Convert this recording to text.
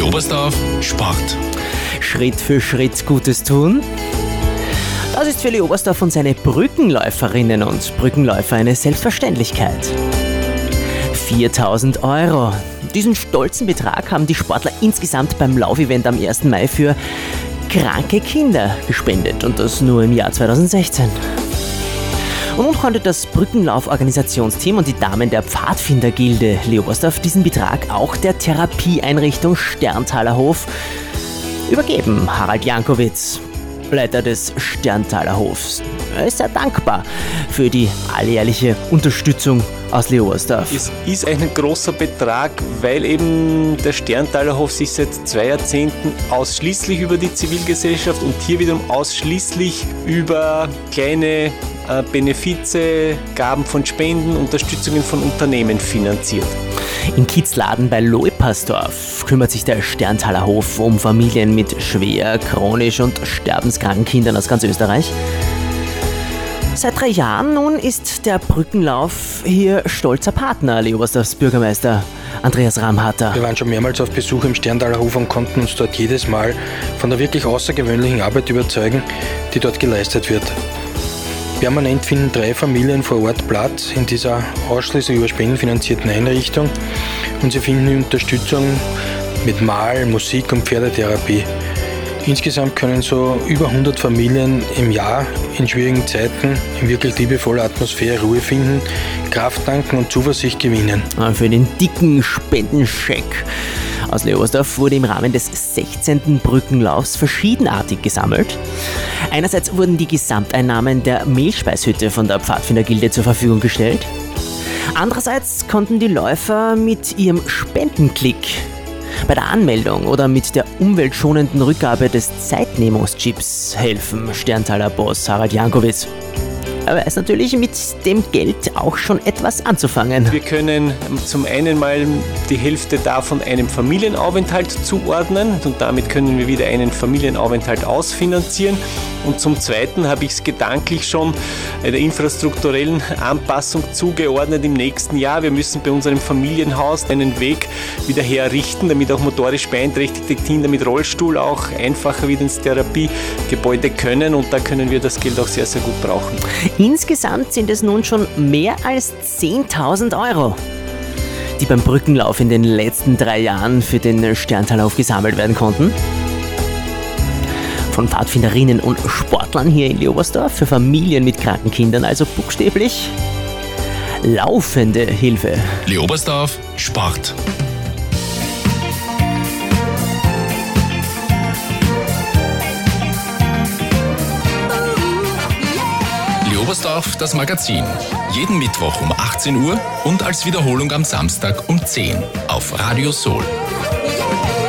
Leobersdorf Sport. Schritt für Schritt Gutes tun. Das ist für Leobersdorf und seine Brückenläuferinnen und Brückenläufer eine Selbstverständlichkeit. 4.000 €. Diesen stolzen Betrag haben die Sportler insgesamt beim Laufevent am 1. Mai für kranke Kinder gespendet und das nur im Jahr 2016. Und nun konnte das Brückenlauf-Organisationsteam und die Damen der Pfadfindergilde Leobersdorf diesen Betrag auch der Therapieeinrichtung Sterntaler Hof übergeben. Harald Jankowitz, Leiter des Sterntaler Hofs. Er ist sehr dankbar für die alljährliche Unterstützung aus Leobersdorf. Es ist ein großer Betrag, weil eben der Sterntaler Hof sich seit 2 Jahrzehnten ausschließlich über die Zivilgesellschaft und hier wiederum ausschließlich über kleine Benefize, Gaben von Spenden, Unterstützungen von Unternehmen finanziert. In Kitzladen bei Leupersdorf kümmert sich der Sterntaler Hof um Familien mit schwer, chronisch und sterbenskranken Kindern aus ganz Österreich. Seit 3 Jahren nun ist der Brückenlauf hier stolzer Partner, Leobersdorfs Bürgermeister Andreas Ramharter. Wir waren schon mehrmals auf Besuch im Sterntaler Hof und konnten uns dort jedes Mal von der wirklich außergewöhnlichen Arbeit überzeugen, die dort geleistet wird. Permanent finden 3 Familien vor Ort Platz in dieser ausschließlich über Spenden finanzierten Einrichtung und sie finden Unterstützung mit Mal-, Musik- und Pferdetherapie. Insgesamt können so über 100 Familien im Jahr in schwierigen Zeiten in wirklich liebevoller Atmosphäre Ruhe finden, Kraft tanken und Zuversicht gewinnen. Für den dicken Spendenscheck aus Leobersdorf wurde im Rahmen des 16. Brückenlaufs verschiedenartig gesammelt. Einerseits wurden die Gesamteinnahmen der Mehlspeishütte von der Pfadfindergilde zur Verfügung gestellt. Andererseits konnten die Läufer mit ihrem Spendenklick bei der Anmeldung oder mit der umweltschonenden Rückgabe des Zeitnehmungschips helfen, Sterntaler Boss Harald Jankowitz. Er weiß natürlich mit dem Geld auch schon etwas anzufangen. Wir können zum einen mal die Hälfte davon einem Familienaufenthalt zuordnen und damit können wir wieder einen Familienaufenthalt ausfinanzieren. Und zum Zweiten habe ich es gedanklich schon der infrastrukturellen Anpassung zugeordnet im nächsten Jahr. Wir müssen bei unserem Familienhaus einen Weg wieder herrichten, damit auch motorisch beeinträchtigte Kinder mit Rollstuhl auch einfacher wieder ins Therapiegebäude können und da können wir das Geld auch sehr, sehr gut brauchen. Insgesamt sind es nun schon mehr als 10.000 €, die beim Brückenlauf in den letzten 3 Jahren für den Sterntaler Hof gesammelt werden konnten. Von Pfadfinderinnen und Sportlern hier in Leobersdorf für Familien mit kranken Kindern, also buchstäblich laufende Hilfe. Leobersdorf Sport. Leobersdorf, das Magazin. Jeden Mittwoch um 18 Uhr und als Wiederholung am Samstag um 10 auf Radio Soul.